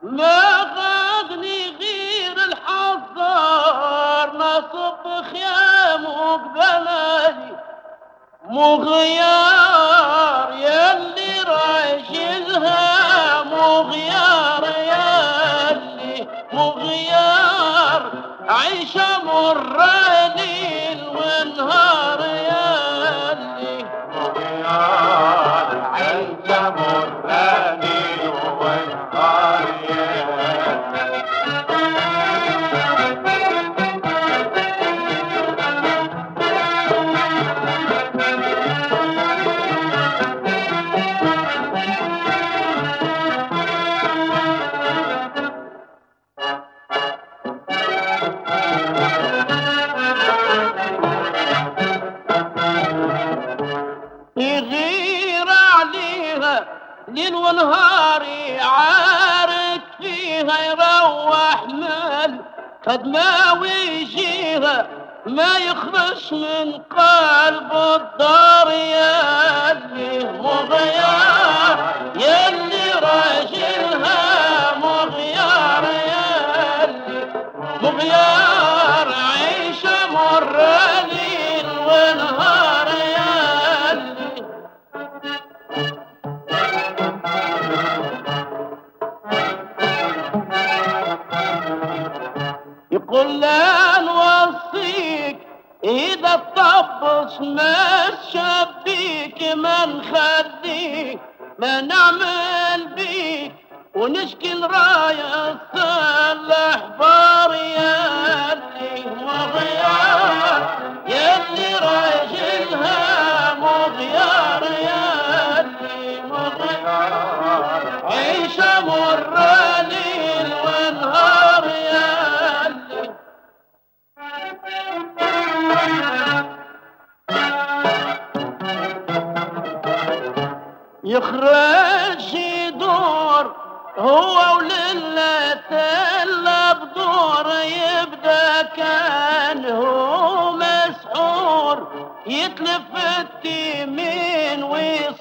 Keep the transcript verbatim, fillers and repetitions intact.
ما غاغني غير الحذار نصب خيام وقبلالي مغيار ياللي راجلها مغيار ياللي مغيار عيشة مرة ليل ونهار ياللي مغيار عيشة مرة ليل ونهار ياللي يغير عليها ليل ونهاري عارك فيها يروح مال قد ما ويجيها ما يخرج من قلب الدار ياللي مغيار ياللي راجلها مغيار ياللي مغيار عيشة مرة ليل ونهار ياللي يقول لا نوصيك إذا الطبس ما شبيك ما نخليك ما نعمل بيك ونشكي الراية صلح بار ياللي مغيار ياللي راجلها مغيار ياللي مغيار عيشة مرة ليل ونهار ياللي يخرج يدور هو ولله تلا بدور يبدا كان هو مسحور يتلف التيمين ويصير